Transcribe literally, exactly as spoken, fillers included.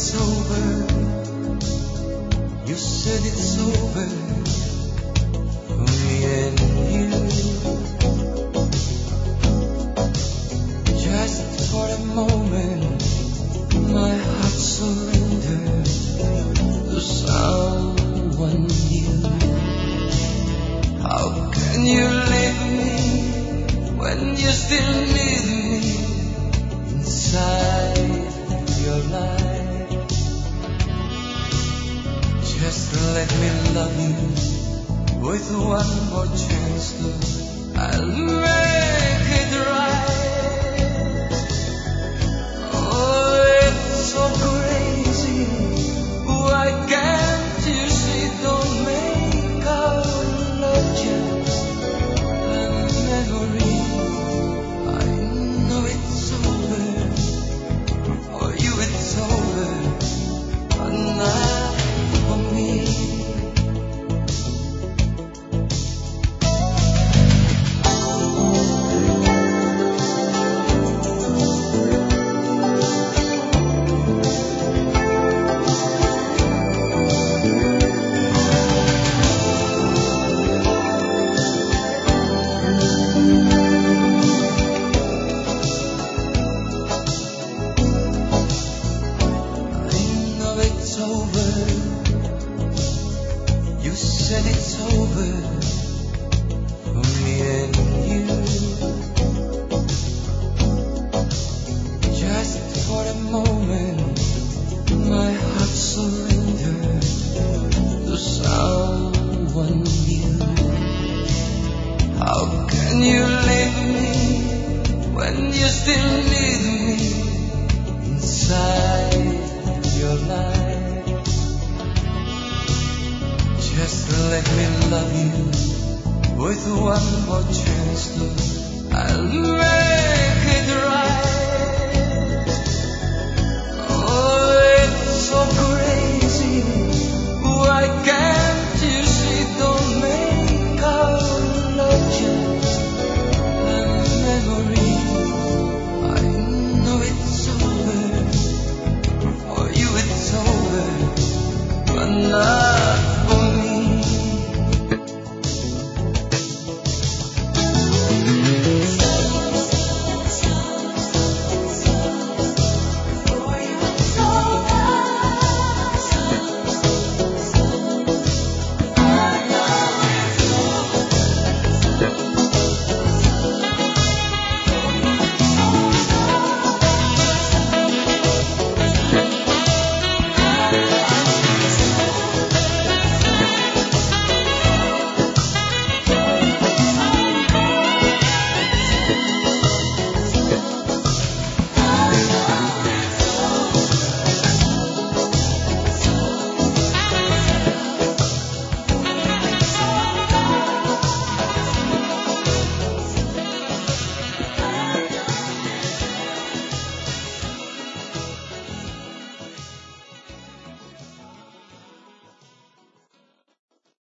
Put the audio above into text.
it's over. You said it's over for me and you. Just for a moment, my heart surrendered to someone new. How can you leave me when you still need me inside your life? Just let me love you with one more chance to I'll make it right. Oh, it's so crazy. Why can't you see? Don't make our love just a memory. I know it's over. For you it's over, but not for me. Let me love you with one more chance to I'll make